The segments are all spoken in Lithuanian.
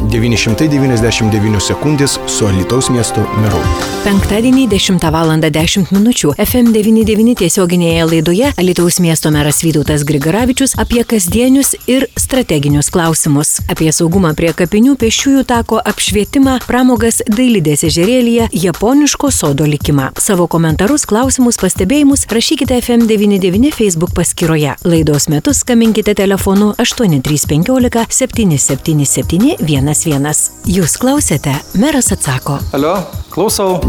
999 sekundės su Alytaus miesto meru. Penktadienį 10:10 min. FM99 tiesioginėje laidoje Alytaus miesto meras Vytautas Grigaravičius apie kasdienius ir strateginius klausimus. Apie saugumą prie kapinių, pėsčiųjų tako apšvietimą, pramogas Dailidės ežerėlyje, japoniško sodo likimą. Savo komentarus, klausimus, pastebėjimus rašykite FM99 Facebook paskyroje. Laidos metu skambinkite telefonu 8315 777 11. Jūs klausėte, meras atsako. Alio, klausau.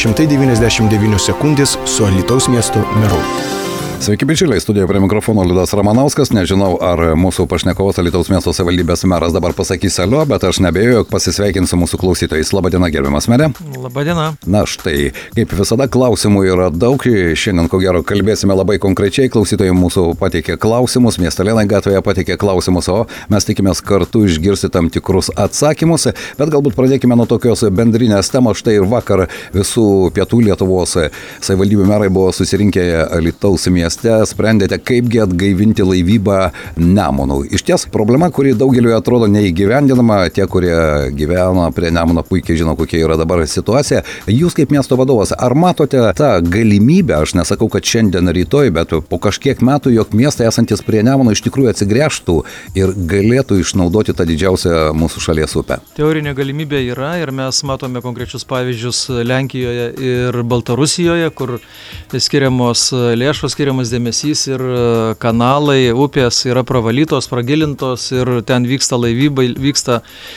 999 sekundės su Alytaus miesto meru. Sveiki bičiuliai, studijoje prie mikrofono Liudas Ramanauskas. Nežinau, ar mūsų pašnekovas Alytaus miesto savivaldybės meras dabar pasakys alio, bet aš nebejoju, jog pasisveikinsiu mūsų klausytojais. Labadiena, gerbiamas merė. Labadiena. Na štai, kaip visada, klausimų yra daug. Šiandien, ko gero, kalbėsime labai konkrečiai. Klausytojai mūsų pateikė klausimus, Miestelėnai gatvėje pateikė klausimus, o mes tikimės kartu išgirsti tam tikrus atsakymus. Bet galbūt pradėkime nuo tokios bendrinės temos. Štai ir vakar visų pietų Lietuvos savivaldybių merai buvo susirinkę Alytaus mieste. Sprendėte, kaipgi atgaivinti laivybą Nemunu. Iš ties, problema, kuri daugeliu atrodo neįgyvendinama, tie, kurie gyvena prie Nemuno, puikiai žino, kokia yra dabar situacija. Jūs kaip miesto vadovas, ar matote tą galimybę, aš nesakau, kad šiandien rytoj, bet po kažkiek metų, jog miestai esantis prie Nemuno iš tikrųjų atsigręžtų ir galėtų išnaudoti tą didžiausią mūsų šalies upę? Teorinė galimybė yra ir mes matome konkrečius pavyzdžius Lenkijoje ir Baltarusijoje, kur skiriamos lėšos, skiriamas dėmesys ir kanalai, upės yra pravalytos, pragilintos ir ten vyksta laivyba, vyksta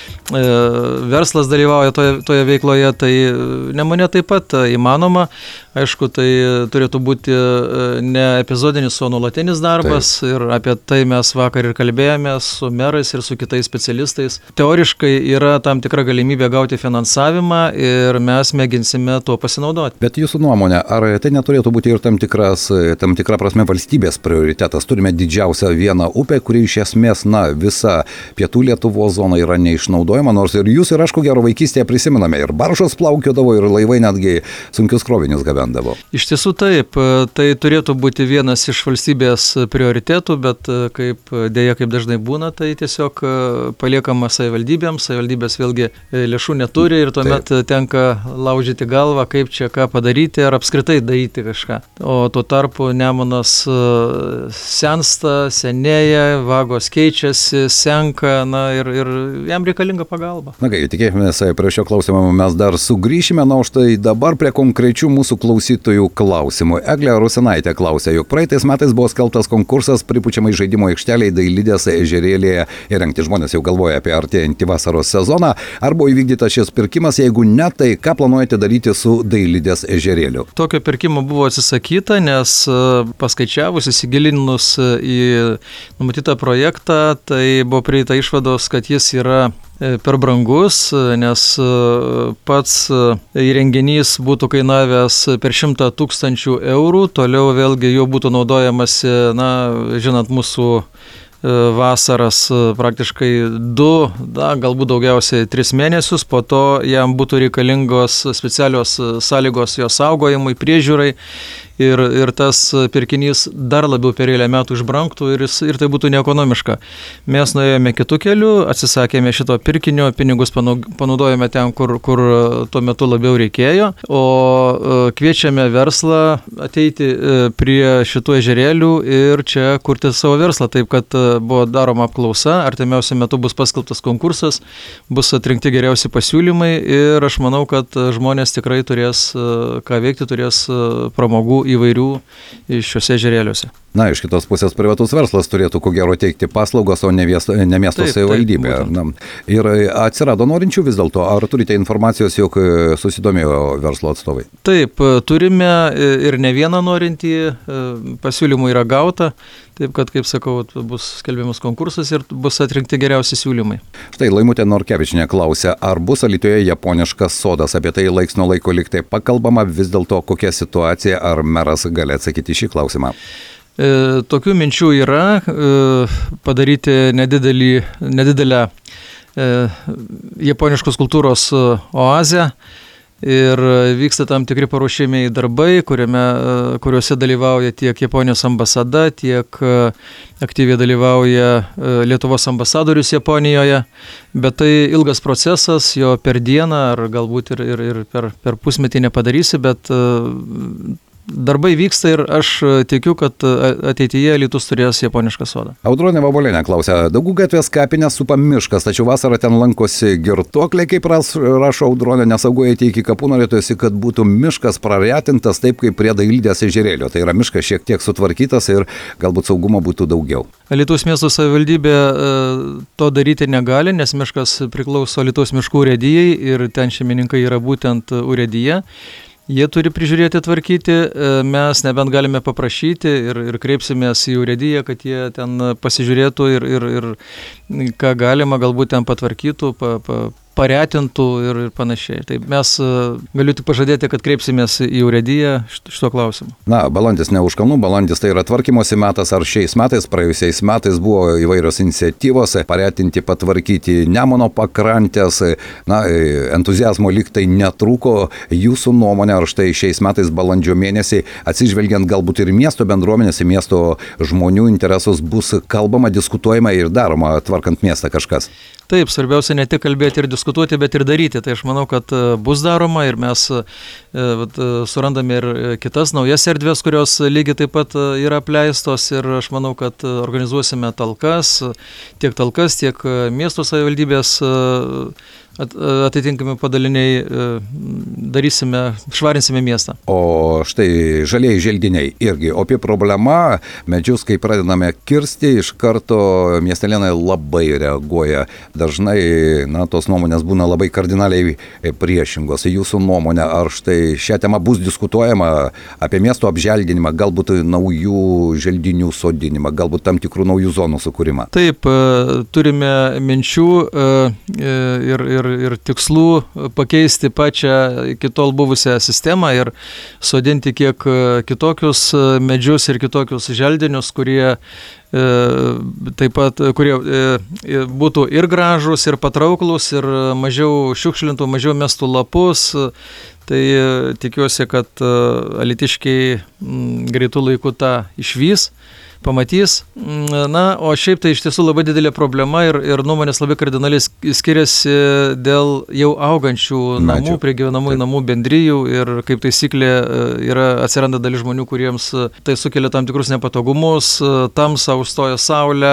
verslas dalyvauja toje veikloje, tai Nemune taip pat įmanoma. Aišku, tai turėtų būti ne epizodinis, o nuolatinis darbas. Taip. Ir apie tai mes vakar ir kalbėjome su merais ir su kitais specialistais. Teoriškai yra tam tikra galimybė gauti finansavimą ir mes mėginsime tuo pasinaudoti. Bet jūsų nuomonė, ar tai neturėtų būti ir tam tikra prasme valstybės prioritetas? Turime didžiausią vieną upę, kuri iš esmės, visa pietų Lietuvos zona yra neišnaudojama, nors ir jūs ir aš, ko gero, vaikystėje prisimename, ir baržos plaukiodavo, ir laivai netgi sunkius krovinius gabendavo. Iš tiesų taip, tai turėtų būti vienas iš valstybės prioritetų, bet kaip dažnai būna, tai tiesiog paliekama savivaldybėms, savivaldybės vėlgi lėšų neturi ir tuomet tenka laužyti galvą, kaip čia ką padaryti ar apskritai daryti kažką. O tuo tarpu Nemunas sensta, senėja, vagos keičiasi, senka, ir jam reikalinga pagalba. Na kai, tikėkimės, prie šio klausimo mes dar sugrįšime, o štai dabar prie konkrečių mūsų klausytojų klausimų. Eglė Rusinaitė klausė, jog praeitais metais buvo skelbtas konkursas pripučiamai žaidimo aikšteliai Dailidės ežerėlyje įrengti. Žmonės jau galvoja apie artėjantį vasaros sezoną. Ar buvo įvykdytas šis pirkimas, jeigu ne, tai ką planuojate daryti su Dailidės ežerėliu? Tokio pirkimo buvo atsisakyta, nes paskaičiavus, įsigilinus į numatytą projektą, tai buvo prieita išvados, kad jis yra per brangus, nes pats įrenginys būtų kainavęs per 100 000 eurų, toliau vėlgi jo būtų naudojamasi, žinant mūsų vasaras praktiškai 2, galbūt daugiausiai 3 mėnesius, po to jam būtų reikalingos specialios sąlygos jo saugojimui, priežiūrai. Ir tas pirkinys dar labiau per eilę metų išbranktų ir tai būtų neekonomiška. Mes nuėjome kitų kelių, atsisakėme šito pirkinio, pinigus panaudojame ten, kur tuo metu labiau reikėjo, o kviečiame verslą ateiti prie šitų ežerėlių ir čia kurti savo verslą. Taip, kad buvo daroma apklausa, artimiausiu metu bus paskelbtas konkursas, bus atrinkti geriausi pasiūlymai ir aš manau, kad žmonės tikrai turės ką veikti, turės pramogų įvairių šiuose ežerėliuose. Iš kitos pusės privatus verslas turėtų ko gero teikti paslaugos, o ne miesto savivaldybė. Ir atsirado norinčių vis dėlto. Ar turite informacijos, jog susidomėjo verslo atstovai? Taip, turime ir ne vieną norintį, pasiūlymų yra gauta. Taip, kad, kaip sakau, bus skelbiamas konkursas ir bus atrinkti geriausi siūlymai. Štai Laimutė Norkevičienė klausia, ar bus Alytuje japoniškas sodas? Apie tai laiks nuo laiko lyg tai pakalbama, vis dėlto kokia situacija, ar meras gali atsakyti šį klausimą? Tokių minčių yra, padaryti nedidelę japoniškos kultūros oazę ir vyksta tam tikri paruošėmiai darbai, kuriuose dalyvauja tiek Japonijos ambasada, tiek aktyviai dalyvauja Lietuvos ambasadorius Japonijoje, bet tai ilgas procesas, jo per dieną ar galbūt ir per pusmetį nepadarysi, bet darbai vyksta ir aš tikiu, kad ateityje Alytus turės japonišką sodą. Audronė Vabolienė klausia, Daugų gatvės kapinės supa miškas, tačiau vasarą ten lankosi girtuokliai, kaip rašo Audronė, nesaugu eiti iki kapų, norėtųsi, kad būtų miškas praretintas taip, kaip prie Dailidės ežerėlio. Tai yra miškas šiek tiek sutvarkytas ir galbūt saugumo būtų daugiau. Alytaus miesto savivaldybė to daryti negali, nes miškas priklauso Alytaus miškų urėdijai ir ten šeimininkai yra būtent urėdija. Jie turi prižiūrėti, tvarkyti, mes nebent galime paprašyti ir kreipsimės į urėdiją, kad jie ten pasižiūrėtų ir ką galima galbūt ten patvarkytų, paretintų ir panašiai. Tai mes galiu tik pažadėti, kad kreipsimės į urėdiją šito klausimu. Na, balandis ne už kalnų, balandis tai yra tvarkymosi metas, ar šiais metais, praėjusiais metais buvo įvairios iniciatyvos paretinti, patvarkyti Nemuno pakrantės, na, entuziazmo lyg tai netrūko. Jūsų nuomonė, ar štai šiais metais balandžio mėnesį, atsižvelgiant galbūt ir miesto bendruomenės, miesto žmonių interesus, bus kalbama, diskutuojama ir daroma tvarkant miestą kažkas? Taip, svarbiausia ne tik kalbėti ir diskutuoti, bet ir daryti. Tai aš manau, kad bus daroma ir mes surandame ir kitas naujas erdvės, kurios lygiai taip pat yra apleistos ir aš manau, kad organizuosime talkas, tiek miesto savivaldybės atitinkami padaliniai švarinsime miestą. O štai žalieji želdiniai irgi opi problema, medžius, kai pradedame kirsti, iš karto miestelėnai labai reaguoja. Dažnai, tos nuomonės būna labai kardinaliai priešingos. Jūsų nuomonė, ar štai šią temą bus diskutuojama apie miesto apželdinimą, galbūt naujų želdinių sodinimą, galbūt tam tikrų naujų zonų sukūrimą? Taip, turime minčių ir tikslų pakeisti pačią iki tol buvusią sistemą ir sodinti kiek kitokius medžius ir kitokius želdinius, kurie būtų ir gražus, ir patrauklus, ir mažiau šiukšlintų, mažiau mestų lapus. Tai tikiuosi, kad alytiškiai greitų laikų tą išvys, pamatys. Na, o šiaip tai iš tiesų labai didelė problema ir nuomonės labai kardinaliai skiriasi dėl jau augančių namų, prie gyvenamųjų namų bendrijų ir kaip taisyklė atsiranda dalis žmonių, kuriems tai sukelia tam tikrus nepatogumus, tamsa, užstoja saulę,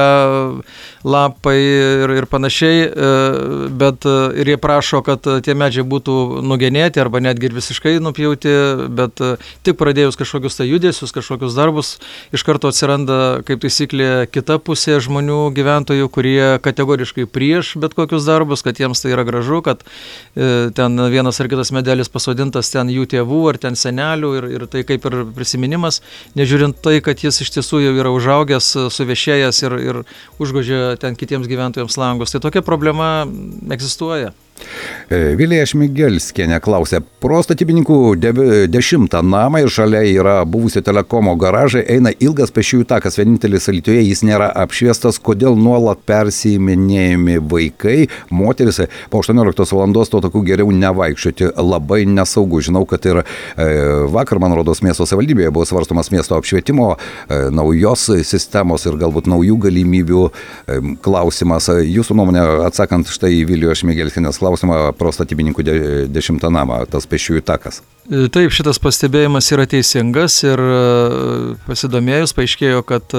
lapai ir panašiai, bet ir jie prašo, kad tie medžiai būtų nugenėti arba netgi ir visiškai nupjauti, bet tik pradėjus kažkokius tai judesius, kažkokius darbus, iš karto atsiranda kaip taisyklė kita pusė žmonių, gyventojų, kurie kategoriškai prieš bet kokius darbus, kad jiems tai yra gražu, kad ten vienas ar kitas medelis pasodintas ten jų tėvų ar ten senelių ir tai kaip ir prisiminimas, nežiūrint tai, kad jis iš tiesų jau yra užaugęs, suvešėjęs ir užgožia ten kitiems gyventojams langus. Tai tokia problema egzistuoja. Vilija Šmigelskienė klausė, pro statybininkų 10 namą ir šalia yra buvusio telekomo garažai, eina ilgas pėsčiųjų takas, vienintelis Alytuje, jis nėra apšviestas, kodėl nuolat persiiminėjami vaikai, moteris, po 18 valandos to tokių geriau nevaikščioti, labai nesaugu. Žinau, kad ir vakar, man rodos, miesto savivaldybėje buvo svarstomas miesto apšvietimo naujos sistemos ir galbūt naujų galimybių klausimas. Jūsų nuomonė, atsakant štai į Vilijos Šmigelskienės klausimą pro statybininkų 10 namą, tas pėsčiųjų takas. Taip, šitas pastebėjimas yra teisingas ir pasidomėjus paaiškėjo, kad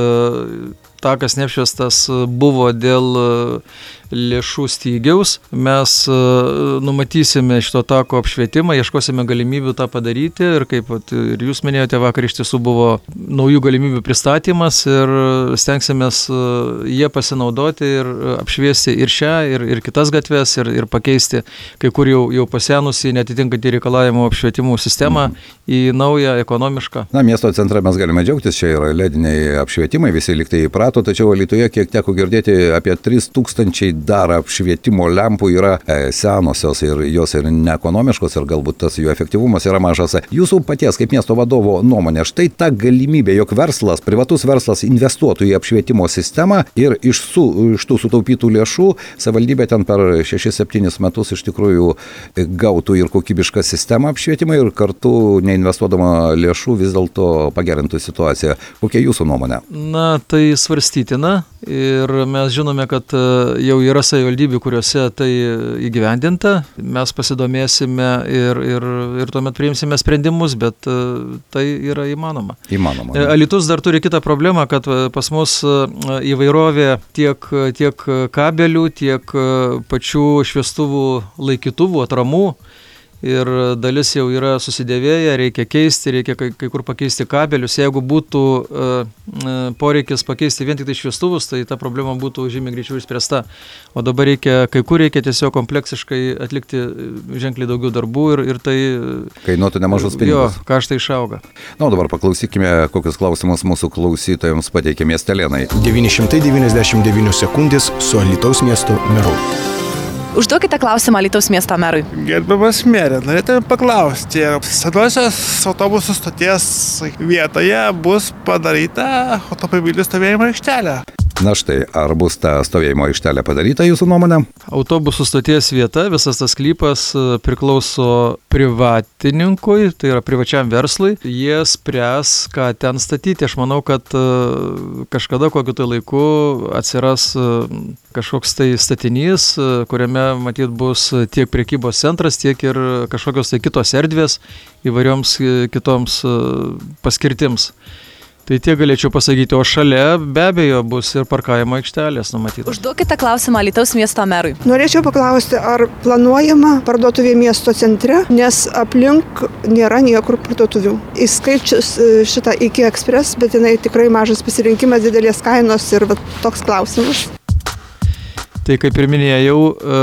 takas neapšviestas buvo dėl lėšų stygiaus. Mes numatysime šito tako apšvietimą, ieškosime galimybių tą padaryti ir kaip ir jūs minėjote, vakar iš tiesų buvo naujų galimybių pristatymas ir stengsimės jie pasinaudoti ir apšviesti ir šią, ir kitas gatves ir pakeisti kai kur jau pasenusį, netitinkantį reikalavimų apšvietimų sistemą į naują, ekonomišką. Na, miesto centre mes galime džiaugtis, čia yra lediniai apšvietimai, visi liktai įprato, tačiau Alytuje, kiek teko girdėti, apie 3000 dar apšvietimo lempų yra senosios ir jos ir neekonomiškos ir galbūt tas jų efektyvumas yra mažas. Jūsų paties kaip miesto vadovo nuomonė, štai ta galimybė, jog verslas, privatus verslas investuotų į apšvietimo sistemą ir iš tų sutaupytų lėšų savivaldybė ten per 6-7 metus iš tikrųjų gautų ir kokybišką sistemą apšvietimą ir kartu neinvestuodama lėšų vis dėlto pagerintų situaciją. Kokia jūsų nuomonė? Na, tai svarstytina ir mes žinome, kad jau yra savivaldybių, kuriuose tai įgyvendinta. Mes pasidomėsime ir tuomet priimsime sprendimus, bet tai yra įmanoma. Alytus dar turi kitą problemą, kad pas mus įvairovė tiek kabelių, tiek pačių šviestuvų laikytuvų, atramų. Ir dalis jau yra susidėvėję, reikia keisti, reikia kai kur pakeisti kabelius. Jeigu būtų poreikis pakeisti vien tik tai šviestuvus, tai ta problema būtų žymiai greičiau išspręsta. O dabar kai kur reikia tiesiog kompleksiškai atlikti ženkliai daugiau darbų ir tai kainuotų nemažus pinigus. Jo, kaštai išauga. Na, o dabar paklausykime, kokius klausimus mūsų klausytojams pateikė miestelėnai. 999 sekundės su Alytaus miesto meru. Užduokite klausimą Alytaus miesto merui. Gerbiamas merė, norėtume paklausti, senosios autobusų stoties vietoje bus padaryta automobilių stovėjimo aikštelė. Na štai, ar bus ta stovėjimo aikštelė padaryta jūsų nuomonė? Autobusų stoties vieta, visas tas sklypas priklauso privatininkui, tai yra privačiam verslui. Jie spręs, ką ten statyti. Aš manau, kad kažkada kokiu tai laiku atsiras kažkoks tai statinys, kuriame matyt bus tiek prekybos centras, tiek ir kažkokios tai kitos erdvės įvairioms kitoms paskirtims. Tai tiek galėčiau pasakyti, o šalia be abejo bus ir parkavimo aikštelės numatytos. Užduokite klausimą Alytaus miesto merui. Norėčiau paklausti, ar planuojama parduotuvė miesto centre, nes aplink nėra niekur parduotuvių. Įskaičius šitą Iki Express, bet jinai tikrai mažas pasirinkimas, didelės kainos ir toks klausimas. Tai kaip ir minėjau,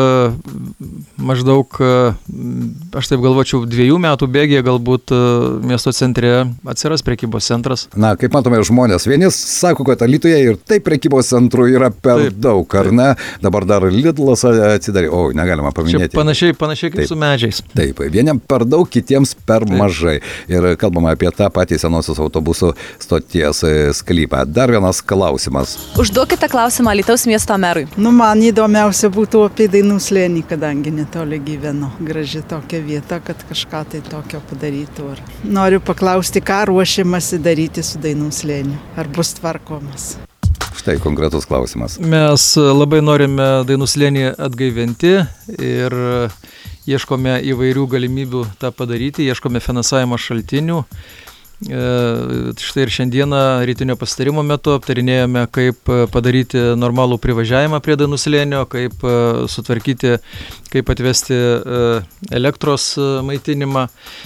maždaug, aš taip galvočiau, 2 metų bėgyje galbūt miesto centre atsiras prekybos centras. Na, kaip matome, žmonės vieni sako, kad Alytuje ir taip prekybos centrų yra per daug, ar ne? Dabar dar Lidlas atsidarė, negalima paminėti. Čia panašiai kaip su medžiais. Taip, vieniem per daug, kitiems per mažai. Ir kalbama apie tą patį senosios autobusų stoties sklypą. Dar vienas klausimas. Užduokite klausimą Alytaus miesto merui. Man įdomiausia būtų apie Dainų slėnį, kadangi netoli gyvenu. Graži tokia vieta, kad kažką tai tokio padarytų. Noriu paklausti, ką ruošiamasi daryti su Dainų slėniu. Ar bus tvarkomas? Štai konkretus klausimas. Mes labai norime Dainų slėnį atgaivinti ir ieškome įvairių galimybių tą padaryti, ieškome finansavimo šaltinių. Štai ir šiandieną rytinio pasitarimo metu aptarinėjome, kaip padaryti normalų privažiavimą prie Dainų slėnio, kaip sutvarkyti, kaip atvesti elektros maitinimą.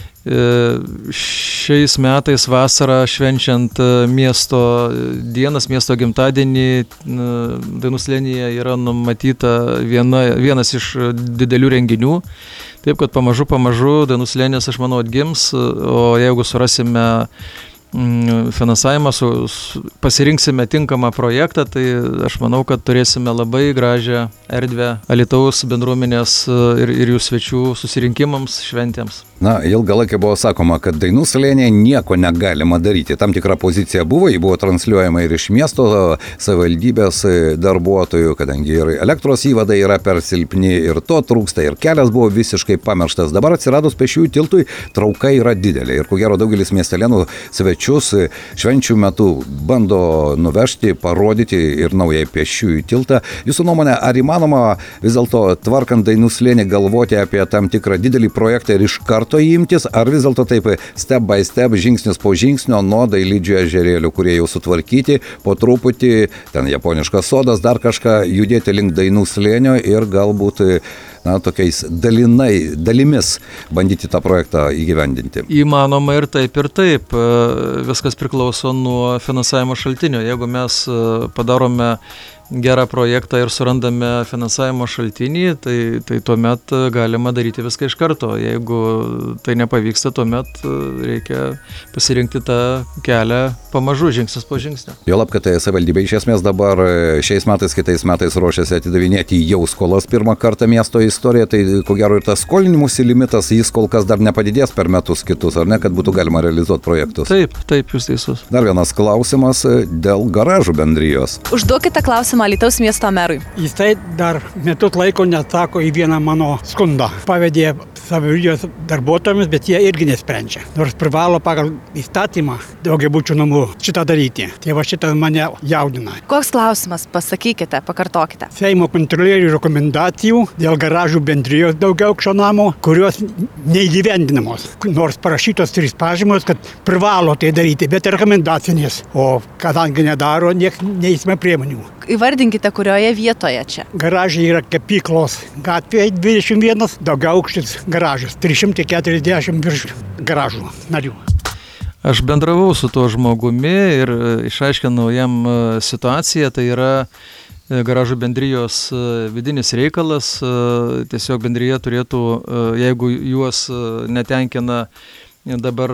Šiais metais vasarą švenčiant miesto dienas, miesto gimtadienį, Dainų slėnyje yra numatyta vienas iš didelių renginių. Taip, kad pamažu Dainų slėnis, aš manau, atgims, o jeigu surasime finansavimą, pasirinksime tinkamą projektą, tai aš manau, kad turėsime labai gražią erdvę Alytaus bendruomenės ir jų svečių susirinkimams, šventėms. Na, ilgą laiką buvo sakoma, kad Dainų slėnyje nieko negalima daryti. Tam tikra pozicija buvo, ji buvo transliuojama ir iš miesto savivaldybės darbuotojų, kadangi ir elektros įvadai yra per silpni, ir to trūksta, ir kelias buvo visiškai pamirštas. Dabar atsiradus pėsčiųjų tiltui, trauka yra didelė. Ir ko gero daugelis miestelėnų svečius švenčių metu bando nuvežti, parodyti ir naują pėsčiųjų tiltą. Jūsų nuomonė, ar įmanoma vis dėlto tvarkant Dainų slėnį galvoti apie tam tikrą didelį projektą ir iš karto imtis, ar vis dėlto taip step by step, žingsnis po žingsnio nuo Dailidžių ežerėlių, kurie jau sutvarkyti, po truputį, ten japoniškas sodas, dar kažką judėti link Dainų slėnio ir galbūt tokiais dalimis bandyti tą projektą įgyvendinti. Įmanoma ir taip, ir taip. Viskas priklauso nuo finansavimo šaltinio. Jeigu mes padarome gerą projektą ir surandame finansavimo šaltinį, tai tuomet galima daryti viską iš karto. Jeigu tai nepavyksta, tuomet reikia pasirinkti tą kelią pamažu, žingsnis po žingsnio. Juolab, kad savivaldybė iš esmės dabar šiais metais, kitais metais ruošiasi atidavinėti jau skolas pirmą kartą miesto istoriją, tai ko gero ir tas skolinimusi limitas, jis kol kas dar nepadidės per metus kitus, ar ne, kad būtų galima realizuoti projektus. Taip, jūs teisus. Dar vienas klausimas dėl garažų bendrijos. Užduokite klausimą Alytaus miesto merui. Jisai dar metus laiko neatsako į vieną mano skundą. Pavedė savivaldybės darbuotojams, bet jie irgi nesprendžia. Nors privalo pagal įstatymą daugiabučių namų šitą daryti. Tai va šitas mane jaudina. Koks klausimas? Pasakykite, pakartokite. Seimo kontrolierių rekomendacijų dėl garažų bendrijos daugiaaukščio namo, kurios neįgyvendinamos. Nors parašytos 3 pažymos, kad privalo tai daryti, bet rekomendacinės. O kadangi nedaro, neįsime priemonių. Įvardinkite, kurioje vietoje čia. Garažai yra Kepyklos gatvėje 21, daugiaaukštis garažas, 340 virš garažų narių. Aš bendravau su tuo žmogumi ir išaiškinau jam situaciją, tai yra garažų bendrijos vidinis reikalas, tiesiog bendryje turėtų, jeigu juos netenkina dabar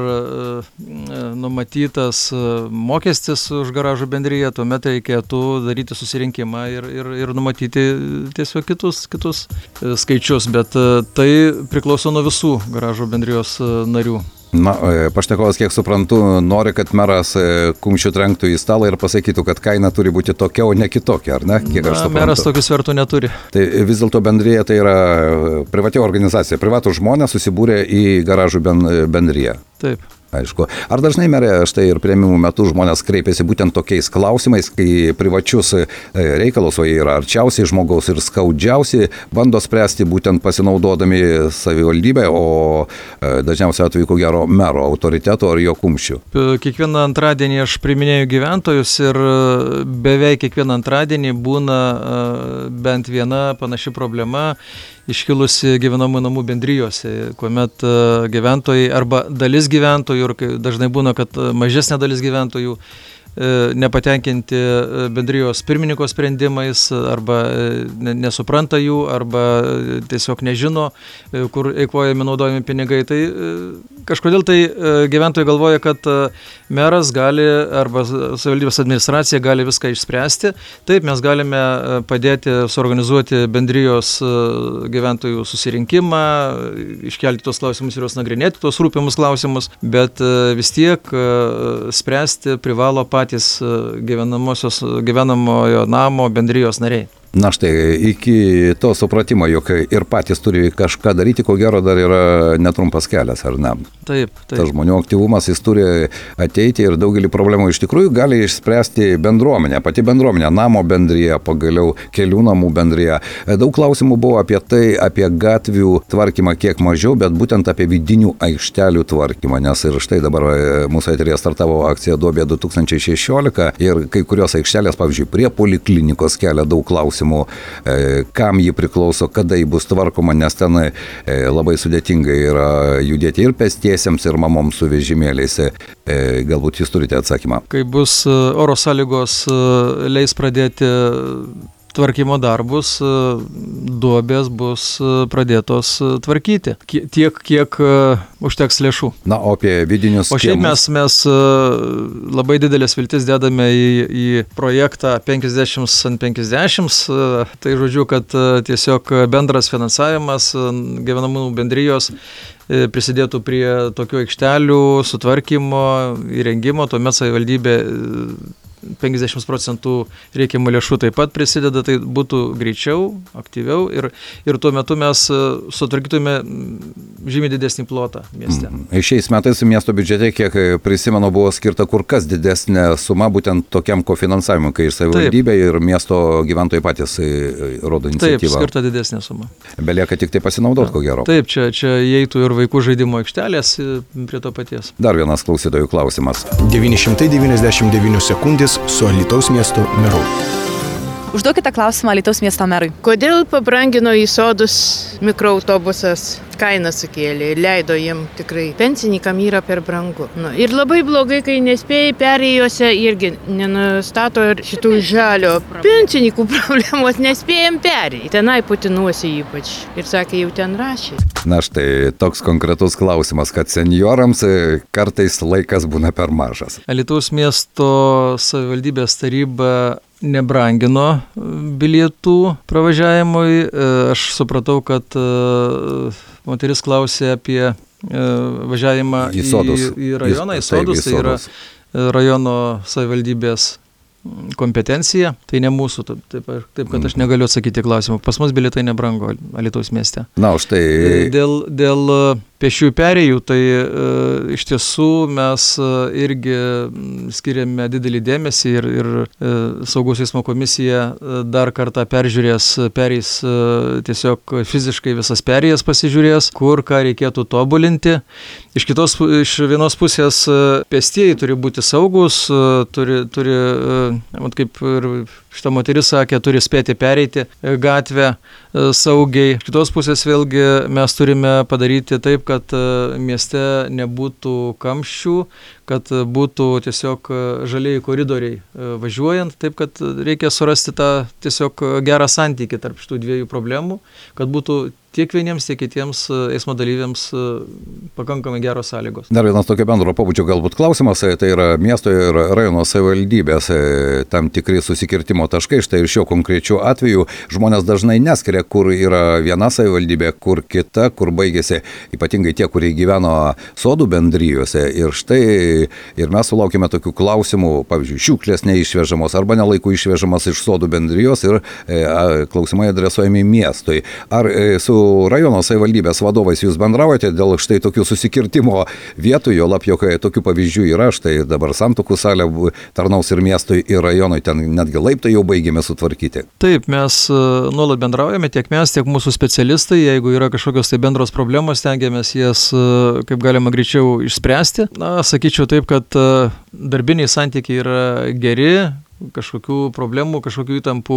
numatytas mokestis už garažų bendriją, tuomet reikėtų daryti susirinkimą ir numatyti tiesiog kitus skaičius, bet tai priklauso nuo visų garažų bendrijos narių. Na, pašnekovas, kiek suprantu, nori, kad meras kumščiu trenktų į stalą ir pasakytų, kad kaina turi būti tokia, o ne kitokia, ar ne? Kiek aš suprantu. Meras tokių svertų neturi. Tai vis dėlto bendrija tai yra privati organizacija, privatų žmonės susibūrė į garažų bendriją. Taip. Aišku. Ar dažnai, merė, štai ir priėmimų metu žmonės kreipiasi būtent tokiais klausimais, kai privačius reikalus, o jie yra arčiausiai žmogaus ir skaudžiausiai, bando spręsti būtent pasinaudodami savivaldybę, o dažniausiai atveju, ko gero, mero autoriteto ar jo kumščių? Kiekvieną antradienį aš priiminėju gyventojus ir beveik kiekvieną antradienį būna bent viena panaši problema iškilusi gyvenamų namų bendrijose, kuomet gyventojai arba dalis gyventojų, ir dažnai būna, kad mažesnė dalis gyventojų nepatenkinti bendrijos pirmininko sprendimais arba nesupranta jų, arba tiesiog nežino, kur eikvojami naudojami pinigai. Tai kažkodėl tai gyventojai galvoja, kad meras gali arba savivaldybės administracija gali viską išspręsti. Taip, mes galime padėti suorganizuoti bendrijos gyventojų susirinkimą, iškelti tos klausimus ir juos nagrinėti, tos rūpimus klausimus, bet vis tiek spręsti privalo patys gyvenamojo namo bendrijos nariai. Na štai, iki to supratimo, jog ir patys turi kažką daryti, ko gero dar yra netrumpas kelias, ar ne? Taip. Tas žmonių aktyvumas, jis turi ateiti ir daugelį problemų iš tikrųjų gali išspręsti bendruomenė, pati bendruomenė, namo bendrija, pagaliau kelių namų bendrija. Daug klausimų buvo apie tai, apie gatvių tvarkymą kiek mažiau, bet būtent apie vidinių aikštelių tvarkymą, nes ir štai dabar mūsų eterėje startavo akcija Duobė 2016 ir kai kurios aikštelės, pavyzdžiui, prie poliklinikos kelia daug klausimų. Kam ji priklauso, kada ji bus tvarkoma, nes ten labai sudėtingai yra judėti ir pėstiesiems, ir mamoms su vežimėliais. Galbūt jūs turite atsakymą. Kai bus oro sąlygos leis pradėti tvarkymo darbus, duobės bus pradėtos tvarkyti. Tiek, kiek užteks lėšų. Na, o apie vidinius kiemus. O šiaip mes labai didelės viltis dedame į projektą 50/50. Tai žodžiu, kad tiesiog bendras finansavimas gyvenamų bendrijos prisidėtų prie tokių aikštelių sutvarkymo, įrengimo, tuomet savivaldybė 50% reikiamų lėšų taip pat prisideda, tai būtų greičiau, aktyviau ir tuo metu mes sutvarkytume žymiai didesnį plotą mieste. Šiais metais miesto biudžete, kiek prisimenu, buvo skirta kur kas didesnė suma būtent tokiam kofinansavimui, kai ir savivaldybė ir miesto gyventojai patys rodo iniciatyvą. Taip, skirta didesnė suma. Belieka tik tai pasinaudoti, ko gero. Taip, čia įeitų ir vaikų žaidimo aikštelės prie to paties. Dar vienas klausytojų klausimas. 999 sekundės su Alytaus miesto meru. Užduokite klausimą Alytaus miesto merui. Kodėl pabrangino į sodus mikroautobusas? Kainą sukėlė ir leido jiem tikrai. Pensininkam yra per brangu. Ir labai blogai, kai nespėjai perėjose irgi nenustato šitų žalio. Pensininkų problemos nespėjom perėjai. Tenai Putinuosi ypač. Ir sakė, jau ten rašė. Na štai toks konkretus klausimas, kad seniorams kartais laikas būna per mažas. Alytaus miesto savivaldybės taryba nebrangino bilietų pravažiavimui. Aš supratau, kad moteris klausė apie važiavimą į rajoną, į sodus, tai yra rajono savivaldybės kompetencija, tai ne mūsų, taip kad aš negaliu atsakyti klausimą. Pas mus bilietai nebrango Alytaus mieste. Na, už tai... Dėl pėsčiųjų perėjų, tai iš tiesų mes irgi skiriame didelį dėmesį ir Saugaus eismo komisija dar kartą perės tiesiog fiziškai visas perėjas pasižiūrės, kur ką reikėtų tobulinti. Iš vienos pusės pėstieji turi būti saugus, turi kaip ir šita moteris sakė, turi spėti pereiti gatvę saugiai. Iš kitos pusės vėlgi mes turime padaryti taip, kad mieste nebūtų kamščių, kad būtų tiesiog žalieji koridoriai važiuojant, taip kad reikia surasti tą tiesiog gerą santykį tarp šitų dviejų problemų, kad būtų tiek vieniems, tiek kitiems eismo dalyviams pakankamai geros sąlygos. Dar vienas tokio bendro pobūdžio galbūt klausimas, tai yra miesto ir rajono savivaldybės tam tikri susikirtimo taškai. Štai ir šiuo konkrečiu atveju žmonės dažnai neskiria, kur yra viena savivaldybė, kur kita, kur baigėsi ypatingai tie, kurie gyveno sodų bendrijose. Ir štai ir mes sulaukime tokių klausimų, pavyzdžiui, šiukšlės neišvežamos arba nelaikų išvežamas iš sodų bendrijos ir klausimai adresuojami miestui. Ar su rajono savivaldybės vadovais jūs bendraujate dėl štai tokių susikirtimo vietų, jo lab, jog tokių pavyzdžių yra, štai dabar Santuokų salė tarnaus ir miestui, ir rajonui, ten netgi laiptai jau baigėme sutvarkyti. Taip, mes nuolat bendraujame, tiek mes, tiek mūsų specialistai, jeigu yra kažkokios tai bendros problemos, stengiamės jas kaip galima greičiau išspręsti. Na, sakyčiau taip, kad darbiniai santykiai yra geri, kažkokių problemų, kažkokių įtampų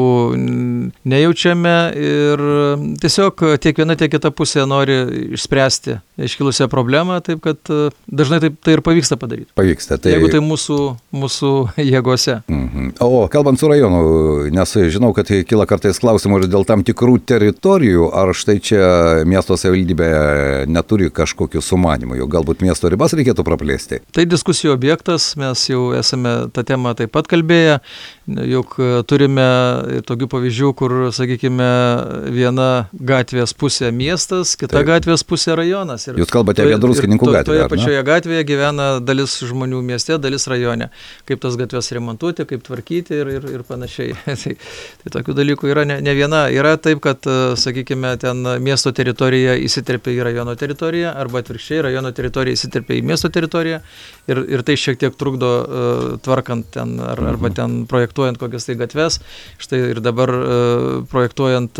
nejaučiame ir tiesiog tiek viena, tiek kita pusė nori išspręsti iškilusią problemą, taip kad dažnai tai ir pavyksta padaryti. Pavyksta. Jeigu tai mūsų jėgose. O kalbant su rajonu, nes žinau, kad kyla kartais klausimų ir dėl tam tikrų teritorijų, ar štai čia miesto savivaldybė neturi kažkokių sumanimų, jau galbūt miesto ribas reikėtų praplėsti. Tai diskusijų objektas, mes jau esame tą temą taip pat kalbėję. Juk turime tokių pavyzdžių, kur, sakykime, viena gatvės pusė miestas, kita gatvės pusė rajonas. Jūs kalbate apie Druskininkų gatvę. Toje pačioje gatvėje gyvena dalis žmonių mieste, dalis rajone. Kaip tas gatves remontuoti, kaip tvarkyti ir panašiai. Tai tokių dalykų yra ne viena. Yra taip, kad, sakykime, ten miesto teritorija įsiterpia į rajono teritoriją, arba atvirkščiai, rajono teritorija įsiterpia į miesto teritoriją ir tai šiek tiek trukdo tvarkant ten arba ten projektuojant kokias tai gatves. Štai ir dabar projektuojant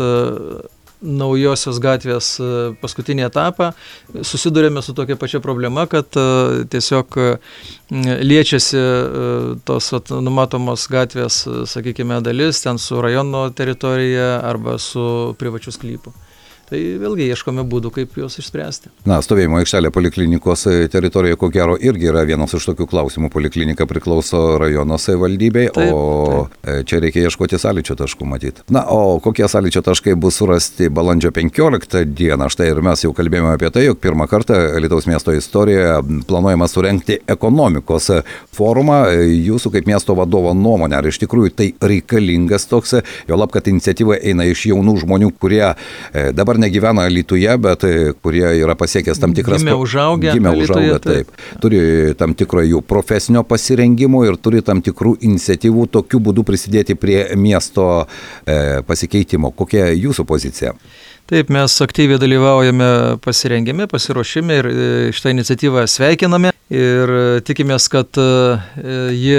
naujosios gatvės paskutinį etapą susidurėme su tokia pačia problema, kad tiesiog liečiasi tos numatomos gatvės, sakykime, dalis ten su rajono teritorija arba su privačiu sklypu. Tai vėlgi ieškome būdų, kaip juos išspręsti. Na, stovėjimo aikštelė poliklinikos teritorijoje, ko gero, irgi yra vienas iš tokių klausimų. Poliklinika priklauso rajono savivaldybei, o čia reikia ieškoti sąlyčio taškų, matyt. Na, o kokie sąlyčio taškai bus surasti balandžio 15 dieną? Štai ir mes jau kalbėjome apie tai, jog pirmą kartą Alytaus miesto istorijoje planuojama surengti ekonomikos forumą. Jūsų kaip miesto vadovo nuomonė, ar iš tikrųjų tai reikalingas toks, jo lab, kad iniciatyva eina iš jaunų žmonių, kurie dabar negyvena Alytuje, bet kurie yra pasiekęs tam tikras... Gimė užaugę, taip. Turi tam tikro jų profesinio pasirengimo ir turi tam tikrų iniciatyvų tokiu būdu prisidėti prie miesto pasikeitimo. Kokia jūsų pozicija? Taip, mes aktyviai dalyvaujame pasirengime, pasiruošime ir šitą iniciatyvą sveikiname ir tikimės, kad ji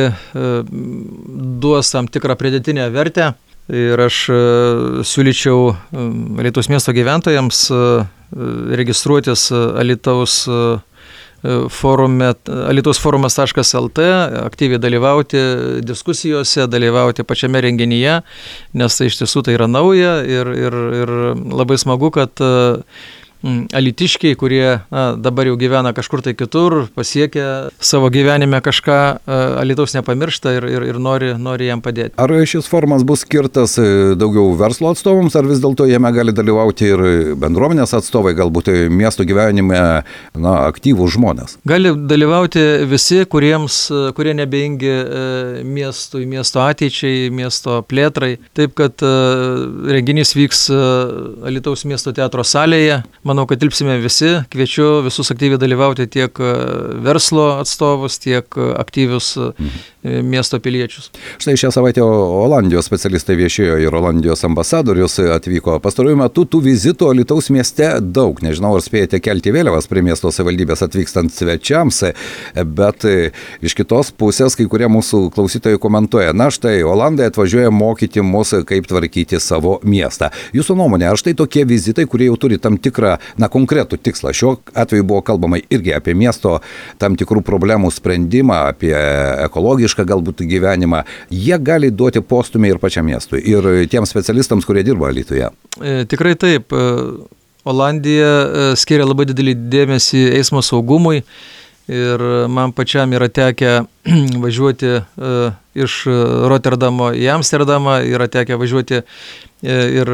duos tam tikrą pridėtinę vertę. Ir aš siūlyčiau Alytaus miesto gyventojams registruotis Alytaus forume alitausforumas.lt, aktyviai dalyvauti diskusijose, dalyvauti pačiame renginyje, nes tai iš tiesų tai yra nauja ir labai smagu, kad alytiškiai, kurie dabar jau gyvena kažkur tai kitur, pasiekia savo gyvenime kažką, Alytaus nepamiršta ir nori jam padėti. Ar šis forumas bus skirtas daugiau verslo atstovams, ar vis dėlto jame gali dalyvauti ir bendruomenės atstovai, galbūt miesto gyvenime aktyvūs žmonės? Gali dalyvauti visi, kurie nebeingi miestui, miesto ateičiai, miesto plėtrai. Taip, kad renginys vyks Alytaus miesto teatro salėje. Manau, kad tilpsime visi. Kviečiu visus aktyviai dalyvauti, tiek verslo atstovus, tiek aktyvius miesto piliečius. Štai šią savaitę Olandijos specialistai viešėjo ir Olandijos ambasadorius atvyko. Pastaruoju metu tų vizitų Alytaus mieste daug. Nežinau, ar spėjate kelti vėliavas prie miesto savivaldybės atvykstant svečiams, bet iš kitos pusės kai kurie mūsų klausytojai komentuoja, na štai, Olandai atvažiuoja mokyti mus, kaip tvarkyti savo miestą. Jūsų nuomonė, ar štai tokie vizitai, kurie jau turi tam tikrą, konkretų tikslą, šiuo atveju buvo kalbama irgi apie miesto tam tikrų problemų sprendimą, apie ekologišką galbūt gyvenimą, jie gali duoti postumį ir pačiam miestui, ir tiems specialistams, kurie dirba Alytuje. Tikrai taip. Olandija skiria labai didelį dėmesį eismo saugumui ir man pačiam yra tekę važiuoti iš Rotterdamo į Amsterdamą, yra tekę važiuoti ir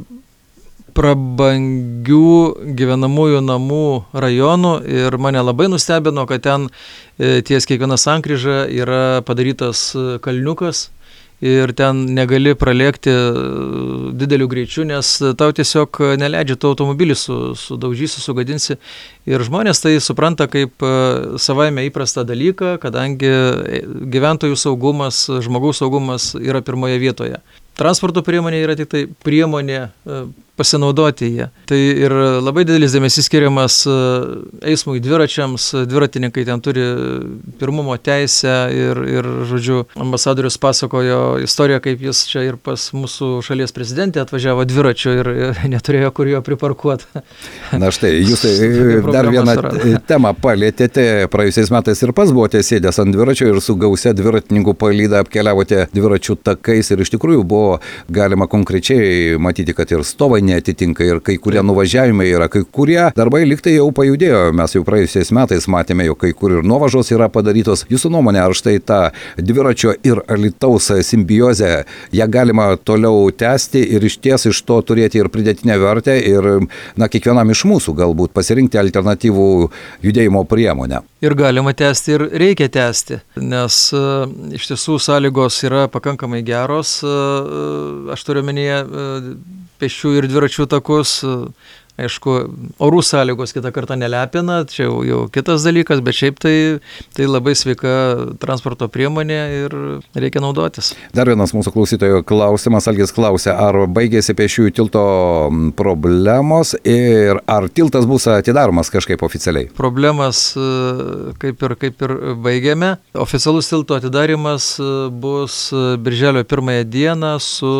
prabangių gyvenamųjų namų rajonų ir mane labai nustebino, kad ten ties kiekviena sankryža yra padarytas kalniukas ir ten negali pralėkti dideliu greičiu, nes tau tiesiog neleidžia tu automobilį sudaužysi, sugadinsi. Ir žmonės tai supranta kaip savaime įprastą dalyką, kadangi gyventojų saugumas, žmogaus saugumas yra pirmoje vietoje. Transporto priemonė yra tik tai priemonė pasinaudoti jie. Tai ir labai didelis dėmesys skiriamas eismui dviračiams, dviratininkai ten turi pirmumo teisę ir žodžiu, ambasadorius pasakojo istoriją, kaip jis čia ir pas mūsų šalies prezidentę atvažiavo dviračiu ir neturėjo kur jo priparkuoti. Na štai, jūs dar vieną temą palėtėte, praėjusiais metais ir pas buvote sėdęs ant dviračio ir su gausia dviratininkų palyda apkeliavote dviračių takais ir iš tikrųjų buvo galima konkrečiai matyti, kad ir stovai neatitinka ir kai kurie nuvažiavimai yra, kai kurie darbai liktai jau pajudėjo. Mes jau praėjusiais metais matėme, jau kai kur ir nuovažos yra padarytos. Jūsų nuomonė, ar štai ta dviračio ir Alytaus simbiozė, ją galima toliau tęsti ir išties iš to turėti ir pridėtinę vertę ir kiekvienam iš mūsų galbūt pasirinkti alternatyvų judėjimo priemonę? Ir galima tęsti, ir reikia tęsti, nes iš tiesų sąlygos yra pakankamai geros. Aš turiu omenyje pėsčių ir dviračių takus. Aišku, orų sąlygos kitą kartą nelepina, čia jau kitas dalykas, bet šiaip tai labai sveika transporto priemonė ir reikia naudotis. Dar vienas mūsų klausytojo klausimas, Algis klausė, ar baigėsi pėsčiųjų tilto problemos ir ar tiltas bus atidaromas kažkaip oficialiai? Problemas kaip ir baigėme. Oficialus tilto atidarimas bus birželio 1 dieną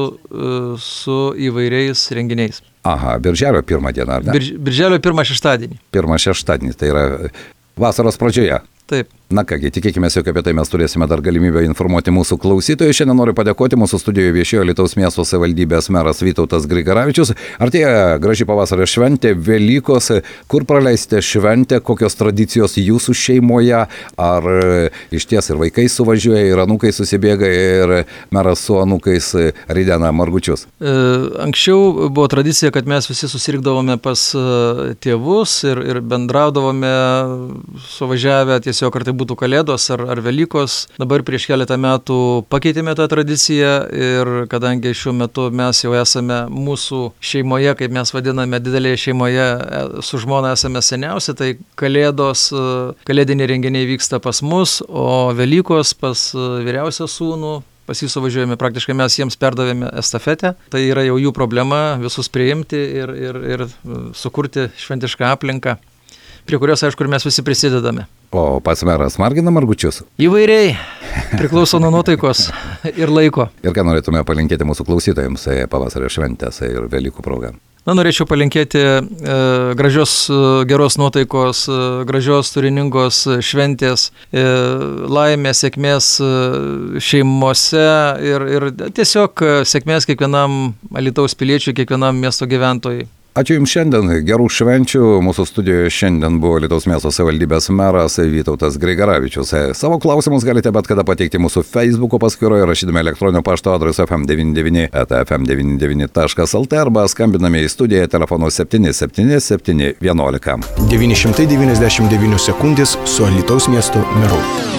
su įvairiais renginiais. Aha, birželio 1 dieną, ar ne? Birželio 1 šeštadienį. 1 šeštadienį, tai yra vasaros pradžioje. Taip. Na kągi, tikėkime, jog apie tai mes turėsime dar galimybę informuoti mūsų klausytojų. Šiandien noriu padėkoti, mūsų studijoje viešėjo Alytaus miesto savivaldybės meras Vytautas Grigaravičius. Artėja graži pavasario šventė, Velykos. Kur praleisite šventę, kokios tradicijos jūsų šeimoje? Ar iš ties ir vaikai suvažiuoja, ir anūkai susibėga, ir meras su anūkais ridena margučius? Anksčiau buvo tradicija, kad mes visi susirinkdavome pas tėvus ir bendraudavome suvažiavę tiesiog, ar tai būtų Kalėdos ar Velykos. Dabar prieš keletą metų pakeitėme tą tradiciją ir kadangi šiuo metu mes jau esame mūsų šeimoje, kaip mes vadiname, didelėje šeimoje su žmona esame seniausi, tai kalėdiniai renginiai vyksta pas mus, o Velykos pas vyriausią sūnų. Pas jį suvažiuojame, praktiškai mes jiems perdavėme estafetę. Tai yra jau jų problema visus priimti ir sukurti šventišką aplinką, prie kurios, aišku, ir mes visi prisidedame. O pats meras margina margučius? Įvairiai, priklauso nuo nuotaikos ir laiko. Ir ką norėtume palinkėti mūsų klausytojams pavasario šventės ir Velykų proga? Norėčiau palinkėti gražios, geros nuotaikos, gražios, turiningos šventės, laimės, sėkmės šeimose ir tiesiog sėkmės kiekvienam Alytaus piliečiui, kiekvienam miesto gyventojui. Ačiū Jums šiandien, gerų švenčių. Mūsų studijoje šiandien buvo Alytaus miesto savivaldybės meras Vytautas Grigaravičius. Savo klausimus galite bet kada pateikti mūsų Facebook'o paskyroje, rašydami elektroninio pašto adresu fm99@fm99.lt arba skambinami į studiją telefonu 777 11. 999 sekundės su Alytaus miesto meru.